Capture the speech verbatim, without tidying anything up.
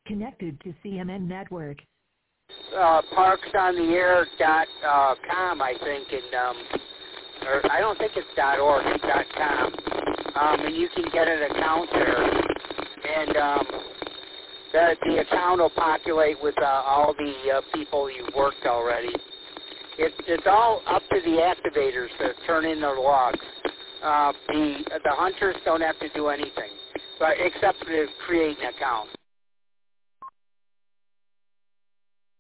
Connected to C M N Network. Uh, parks on the air dot com, I think, and um, or I don't think it's .org, it's .com, um, and you can get an account there, and um, the, the account will populate with uh, all the uh, people you've worked already. It, it's all up to the activators to turn in their logs. Uh, the the hunters don't have to do anything, but except to create an account.